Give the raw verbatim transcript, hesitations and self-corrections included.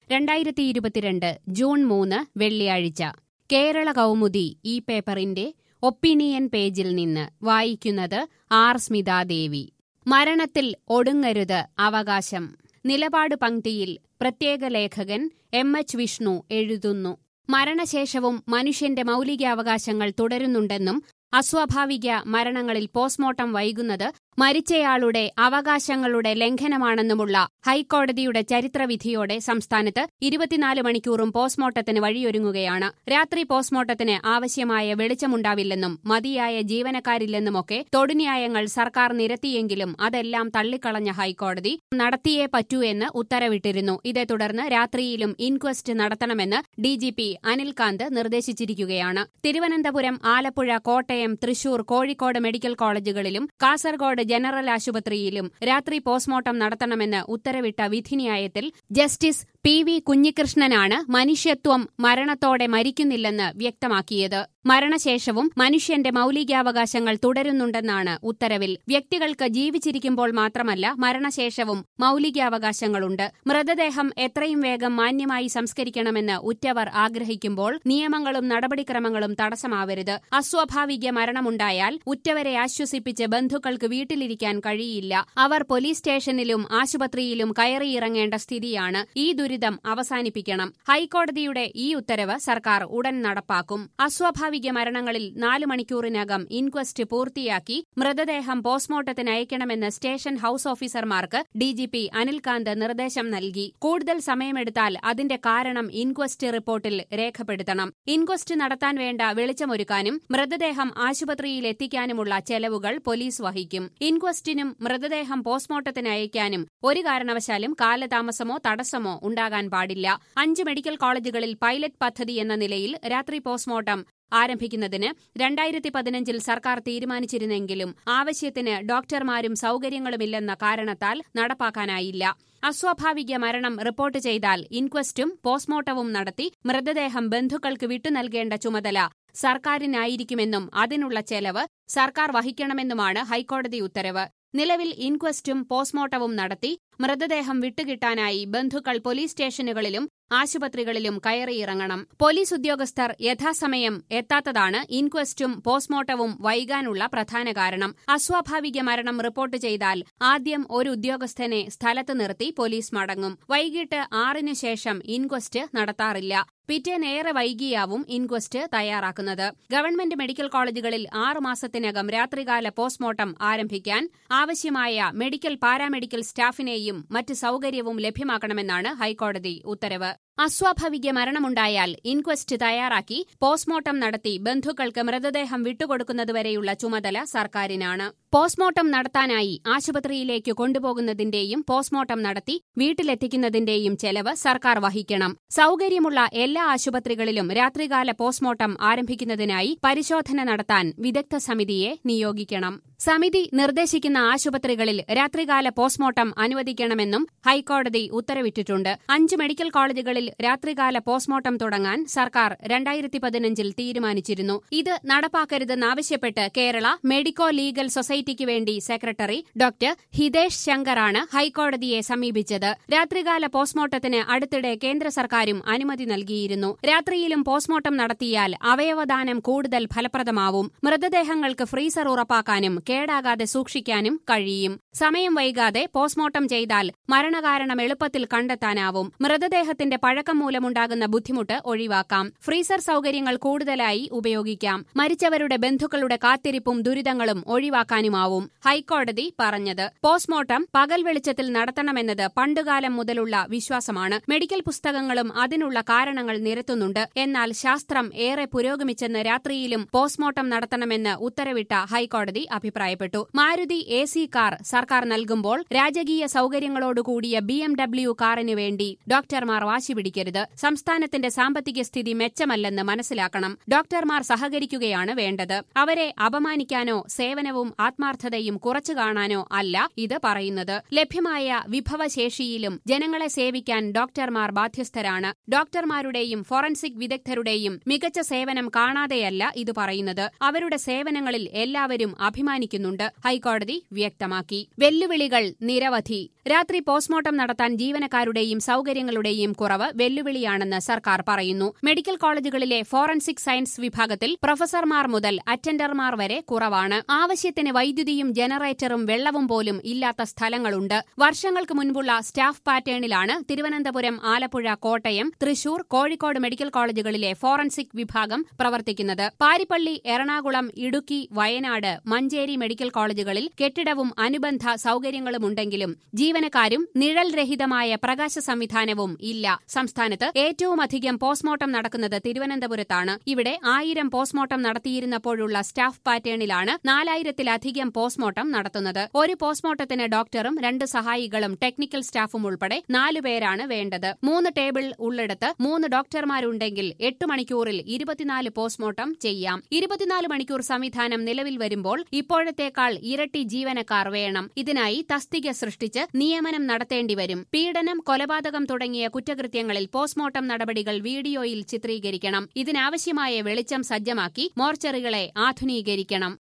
രണ്ടായിരത്തി ഇരുപത്തിരണ്ട് ജൂൺ മൂന്ന് വെള്ളിയാഴ്ച കേരള കൗമുദി ഈ പേപ്പറിന്റെ ഒപ്പീനിയൻ പേജിൽ നിന്ന് വായിക്കുന്നത് ആർ സ്മിതാദേവി. മരണത്തിൽ ഒടുങ്ങരുത് അവകാശം. നിലപാട് പംക്തിയിൽ പ്രത്യേക ലേഖകൻ എം എച്ച് വിഷ്ണു എഴുതുന്നു. മരണശേഷവും മനുഷ്യന്റെ മൗലികാവകാശങ്ങൾ തുടരുന്നുണ്ടെന്നും അസ്വാഭാവിക മരണങ്ങളിൽ പോസ്റ്റ്മോർട്ടം വൈകുന്നത് മരിച്ചയാളുടെ അവകാശങ്ങളുടെ ലംഘനമാണെന്നുമുള്ള ഹൈക്കോടതിയുടെ ചരിത്രവിധിയോടെ സംസ്ഥാനത്ത് ഇരുപത്തിനാല് മണിക്കൂറും പോസ്റ്റ്മോർട്ടത്തിന് വഴിയൊരുങ്ങുകയാണ്. രാത്രി പോസ്റ്റ്മോർട്ടത്തിന് ആവശ്യമായ വെളിച്ചമുണ്ടാവില്ലെന്നും മതിയായ ജീവനക്കാരില്ലെന്നുമൊക്കെ തൊടുന്യായങ്ങൾ സർക്കാർ നിരത്തിയെങ്കിലും അതെല്ലാം തള്ളിക്കളഞ്ഞ ഹൈക്കോടതി നടത്തിയേ പറ്റൂ എന്ന് ഉത്തരവിട്ടിരുന്നു. ഇതേ തുടർന്ന് രാത്രിയിലും ഇൻക്വസ്റ്റ് നടത്തണമെന്ന് ഡി ജി പി അനിൽകാന്ത് നിർദ്ദേശിച്ചിരിക്കുകയാണ്. തിരുവനന്തപുരം, ആലപ്പുഴ, കോട്ടയം, തൃശൂർ, കോഴിക്കോട് മെഡിക്കൽ കോളേജുകളിലും കാസർഗോഡ് ജനറൽ ആശുപത്രിയിലും രാത്രി പോസ്റ്റ്മോർട്ടം നടത്തണമെന്ന് ഉത്തരവിട്ട വിധിന്യായത്തിൽ ജസ്റ്റിസ് പി വി കുഞ്ഞികൃഷ്ണനാണ് മനുഷ്യത്വം മരണത്തോടെ മരിക്കുന്നില്ലെന്ന് വ്യക്തമാക്കിയത്. മരണശേഷവും മനുഷ്യന്റെ മൗലികാവകാശങ്ങൾ തുടരുന്നുണ്ടെന്നാണ് ഉത്തരവിൽ. വ്യക്തികൾക്ക് ജീവിച്ചിരിക്കുമ്പോൾ മാത്രമല്ല മരണശേഷവും മൗലികാവകാശങ്ങളുണ്ട്. മൃതദേഹം എത്രയും വേഗം മാന്യമായി സംസ്കരിക്കണമെന്ന് ഉറ്റവർ ആഗ്രഹിക്കുമ്പോൾ നിയമങ്ങളും നടപടിക്രമങ്ങളും തടസ്സമാവരുത്. അസ്വാഭാവിക മരണമുണ്ടായാൽ ഉറ്റവരെ ആശ്വസിപ്പിച്ച് ബന്ധുക്കൾക്ക് വീട്ടിലിരിക്കാൻ കഴിയില്ല. അവർ പോലീസ് സ്റ്റേഷനിലും ആശുപത്രിയിലും കയറിയിറങ്ങേണ്ട സ്ഥിതിയാണ്. ഈ ദുരിതം അവസാനിപ്പിക്കണം. ഹൈക്കോടതിയുടെ ഈ ഉത്തരവ് സർക്കാർ ഉടൻ നടപ്പാക്കും. അസ്വാഭാവിക മരണങ്ങളിൽ നാല് മണിക്കൂറിനകം ഇൻക്വസ്റ്റ് പൂർത്തിയാക്കി മൃതദേഹം പോസ്റ്റ്മോർട്ടത്തിന് അയക്കണമെന്ന് സ്റ്റേഷൻ ഹൌസ് ഓഫീസർമാർക്ക് ഡി ജി പി അനിൽകാന്ത് നിർദ്ദേശം നൽകി. കൂടുതൽ സമയമെടുത്താൽ അതിന്റെ കാരണം ഇൻക്വസ്റ്റ് റിപ്പോർട്ടിൽ രേഖപ്പെടുത്തണം. ഇൻക്വസ്റ്റ് നടത്താൻ വേണ്ട വെളിച്ചമൊരുക്കാനും മൃതദേഹം ആശുപത്രിയിൽ എത്തിക്കാനുമുള്ള ചെലവുകൾ പോലീസ് വഹിക്കും. ഇൻക്വസ്റ്റിനും മൃതദേഹം പോസ്റ്റ്മോർട്ടത്തിന് അയക്കാനും ഒരു കാരണവശാലും കാലതാമസമോ തടസ്സമോ ഉണ്ടാകാൻ പാടില്ല. അഞ്ച് മെഡിക്കൽ കോളേജുകളിൽ പൈലറ്റ് പദ്ധതി എന്ന നിലയിൽ രാത്രി പോസ്റ്റ്മോർട്ടം ആരംഭിക്കുന്നതിന് രണ്ടായിരത്തി പതിനഞ്ചിൽ സർക്കാർ തീരുമാനിച്ചിരുന്നെങ്കിലും ആവശ്യത്തിന് ഡോക്ടർമാരും സൌകര്യങ്ങളുമില്ലെന്ന കാരണത്താൽ നടപ്പാക്കാനായില്ല. അസ്വാഭാവിക മരണം റിപ്പോർട്ട് ചെയ്താൽ ഇൻക്വസ്റ്റും പോസ്റ്റ്മോർട്ടവും നടത്തി മൃതദേഹം ബന്ധുക്കൾക്ക് വിട്ടുനൽകേണ്ട ചുമതല സർക്കാരിനായിരിക്കുമെന്നും അതിനുള്ള ചെലവ് സർക്കാർ വഹിക്കണമെന്നുമാണ് ഹൈക്കോടതി ഉത്തരവ്. നിലവിൽ ഇൻക്വസ്റ്റും പോസ്റ്റ്മോർട്ടവും നടത്തി മൃതദേഹം വിട്ടുകിട്ടാനായി ബന്ധുക്കൾ പോലീസ് സ്റ്റേഷനുകളിലും ആശുപത്രികളിലും കയറിയിറങ്ങണം. പോലീസ് ഉദ്യോഗസ്ഥർ യഥാസമയം എത്താത്തതാണ് ഇൻക്വസ്റ്റും പോസ്റ്റ്മോർട്ടവും വൈകാനുള്ള പ്രധാന കാരണം. അസ്വാഭാവിക മരണം റിപ്പോർട്ട് ചെയ്താൽ ആദ്യം ഒരു ഉദ്യോഗസ്ഥനെ സ്ഥലത്ത് നിർത്തി പോലീസ് മടങ്ങും. വൈകിട്ട് ആറിന് ശേഷം ഇൻക്വസ്റ്റ് നടത്താറില്ല. പിറ്റേന്നേറെ വൈകിയാവും ഇൻക്വസ്റ്റ് തയ്യാറാക്കുന്നത്. ഗവൺമെന്റ് മെഡിക്കൽ കോളേജുകളിൽ ആറു മാസത്തിനകം രാത്രികാല പോസ്റ്റ്മോർട്ടം ആരംഭിക്കാൻ ആവശ്യമായ മെഡിക്കൽ പാരാമെഡിക്കൽ സ്റ്റാഫിനെയും മറ്റ് സൌകര്യവും ലഭ്യമാക്കണമെന്നാണ് ഹൈക്കോടതി ഉത്തരവ്. അസ്വാഭാവിക മരണമുണ്ടായാൽ ഇൻക്വസ്റ്റ് തയ്യാറാക്കി പോസ്റ്റ്മോർട്ടം നടത്തി ബന്ധുക്കൾക്ക് മൃതദേഹം വിട്ടുകൊടുക്കുന്നതുവരെയുള്ള ചുമതല സർക്കാരിനാണ്. പോസ്റ്റ്മോർട്ടം നടത്താനായി ആശുപത്രിയിലേക്ക് കൊണ്ടുപോകുന്നതിന്റെയും പോസ്റ്റ്മോർട്ടം നടത്തി വീട്ടിലെത്തിക്കുന്നതിന്റെയും ചെലവ് സർക്കാർ വഹിക്കണം. സൌകര്യമുള്ള എല്ലാ ആശുപത്രികളിലും രാത്രികാല പോസ്റ്റ്മോർട്ടം ആരംഭിക്കുന്നതിനായി പരിശോധന നടത്താൻ വിദഗ്ധ സമിതിയെ നിയോഗിക്കണം. സമിതി നിർദ്ദേശിക്കുന്ന ആശുപത്രികളിൽ രാത്രികാല പോസ്റ്റ്മോർട്ടം അനുവദിക്കണമെന്നും ഹൈക്കോടതി ഉത്തരവിട്ടിട്ടുണ്ട്. അഞ്ച് മെഡിക്കൽ കോളേജുകളിൽ രാത്രികാല പോസ്റ്റ്മോർട്ടം തുടങ്ങാൻ സർക്കാർ രണ്ടായിരത്തി പതിനഞ്ചിൽ തീരുമാനിച്ചിരുന്നു. ഇത് നടപ്പാക്കരുതെന്നാവശ്യപ്പെട്ട് കേരള മെഡിക്കോ ലീഗൽ സൊസൈറ്റിക്ക് വേണ്ടി സെക്രട്ടറി ഡോക്ടർ ഹിതേഷ് ശങ്കറാണ് ഹൈക്കോടതിയെ സമീപിച്ചത്. രാത്രികാല പോസ്റ്റ്മോർട്ടത്തിന് അടുത്തിടെ കേന്ദ്ര സർക്കാരും അനുമതി നൽകിയിരുന്നു. രാത്രിയിലും പോസ്റ്റ്മോർട്ടം നടത്തിയാൽ അവയവദാനം കൂടുതൽ ഫലപ്രദമാവും. മൃതദേഹങ്ങൾക്ക് ഫ്രീസർ ഉറപ്പാക്കാനും കേടാകാതെ സൂക്ഷിക്കാനും കഴിയും. സമയം വൈകാതെ പോസ്റ്റ്മോർട്ടം ചെയ്താൽ മരണകാരണം എളുപ്പത്തിൽ കണ്ടെത്താനാവും. മൃതദേഹത്തിന്റെ പഴക്കം മൂലമുണ്ടാകുന്ന ബുദ്ധിമുട്ട് ഒഴിവാക്കാം. ഫ്രീസർ സൌകര്യങ്ങൾ കൂടുതലായി ഉപയോഗിക്കാം. മരിച്ചവരുടെ ബന്ധുക്കളുടെ കാത്തിരിപ്പും ദുരിതങ്ങളും ഒഴിവാക്കാനുമാവും ഹൈക്കോടതി പറഞ്ഞത്. പോസ്റ്റ്മോർട്ടം പകൽ വെളിച്ചത്തിൽ നടത്തണമെന്നത് പണ്ടുകാലം മുതലുള്ള വിശ്വാസമാണ്. മെഡിക്കൽ പുസ്തകങ്ങളും അതിനുള്ള കാരണങ്ങൾ നിരത്തുന്നുണ്ട്. എന്നാൽ ശാസ്ത്രം ഏറെ പുരോഗമിച്ചെന്ന് രാത്രിയിലും പോസ്റ്റ്മോർട്ടം നടത്തണമെന്ന് ഉത്തരവിട്ട ഹൈക്കോടതി അഭിപ്രായപ്പെട്ടു. മാരുതി എ സി കാർ സർക്കാർ നൽകുമ്പോൾ രാജകീയ സൌകര്യങ്ങളോടുകൂടിയ ബി എം ഡബ്ല്യു കാറിനു വേണ്ടി ഡോക്ടർമാർ വാശി പിടിക്കരുത്. സംസ്ഥാനത്തിന്റെ സാമ്പത്തിക സ്ഥിതി മെച്ചമല്ലെന്ന് മനസ്സിലാക്കണം. ഡോക്ടർമാർ സഹകരിക്കുകയാണ് വേണ്ടത്. അവരെ അപമാനിക്കാനോ സേവനവും ആത്മ ആത്മാർത്ഥതയും കുറച്ചു കാണാനോ അല്ല ഇത് പറയുന്നത്. ലഭ്യമായ വിഭവശേഷിയിലും ജനങ്ങളെ സേവിക്കാൻ ഡോക്ടർമാർ ബാധ്യസ്ഥരാണ്. ഡോക്ടർമാരുടെയും ഫോറൻസിക് വിദഗ്ധരുടെയും മികച്ച സേവനം കാണാതെയല്ല ഇത് പറയുന്നത്. അവരുടെ സേവനങ്ങളിൽ എല്ലാവരും അഭിമാനിക്കുന്നുണ്ട്, ഹൈക്കോടതി വ്യക്തമാക്കി. വെല്ലുവിളികൾ നിരവധി. രാത്രി പോസ്റ്റ്മോർട്ടം നടത്താൻ ജീവനക്കാരുടെയും സൌകര്യങ്ങളുടെയും കുറവ് വെല്ലുവിളിയാണെന്ന് സർക്കാർ പറയുന്നു. മെഡിക്കൽ കോളേജുകളിലെ ഫോറൻസിക് സയൻസ് വിഭാഗത്തിൽ പ്രൊഫസർമാർ മുതൽ അറ്റൻഡർമാർ വരെ കുറവാണ്. ആവശ്യത്തിന് വൈദ്യുതിയും ജനറേറ്ററും വെള്ളവും പോലും ഇല്ലാത്ത സ്ഥലങ്ങളുണ്ട്. വർഷങ്ങൾക്ക് മുൻപുള്ള സ്റ്റാഫ് പാറ്റേണിലാണ് തിരുവനന്തപുരം, ആലപ്പുഴ, കോട്ടയം, തൃശൂർ, കോഴിക്കോട് മെഡിക്കൽ കോളേജുകളിലെ ഫോറൻസിക് വിഭാഗം പ്രവർത്തിക്കുന്നത്. പാരിപ്പള്ളി, എറണാകുളം, ഇടുക്കി, വയനാട്, മഞ്ചേരി മെഡിക്കൽ കോളേജുകളിൽ കെട്ടിടവും അനുബന്ധ സൌകര്യങ്ങളുമുണ്ടെങ്കിലും ജീവനക്കാരും നിഴൽ രഹിതമായ പ്രകാശ സംവിധാനവും ഇല്ല. സംസ്ഥാനത്ത് ഏറ്റവുമധികം പോസ്റ്റ്മോർട്ടം നടക്കുന്നത് തിരുവനന്തപുരത്താണ്. ഇവിടെ ആയിരം പോസ്റ്റ്മോർട്ടം നടത്തിയിരുന്നപ്പോഴുള്ള സ്റ്റാഫ് പാറ്റേണിലാണ് നാലായിരത്തിലധികം പോസ്റ്റ്മോർട്ടം നടത്തുന്നത്. ഒരു പോസ്റ്റ്മോർട്ടത്തിന് ഡോക്ടറും രണ്ട് സഹായികളും ടെക്നിക്കൽ സ്റ്റാഫും ഉൾപ്പെടെ നാലുപേരാണ് വേണ്ടത്. മൂന്ന് ടേബിൾ ഉള്ളിടത്ത് മൂന്ന് ഡോക്ടർമാരുണ്ടെങ്കിൽ എട്ട് മണിക്കൂറിൽ ഇരുപത്തിനാല് പോസ്റ്റ്മോർട്ടം ചെയ്യാം. ഇരുപത്തിനാല് മണിക്കൂർ സംവിധാനം നിലവിൽ വരുമ്പോൾ ഇപ്പോഴത്തേക്കാൾ ഇരട്ടി ജീവനക്കാർ വേണം. ഇതിനായി തസ്തിക സൃഷ്ടിച്ച് നിയമനം നടത്തേണ്ടിവരും. പീഡനം, കൊലപാതകം തുടങ്ങിയ കുറ്റകൃത്യങ്ങളിൽ പോസ്റ്റ്മോർട്ടം നടപടികൾ വീഡിയോയിൽ ചിത്രീകരിക്കണം. ഇതിനാവശ്യമായ വെളിച്ചം സജ്ജമാക്കി മോർച്ചറികളെ ആധുനീകരിക്കണം.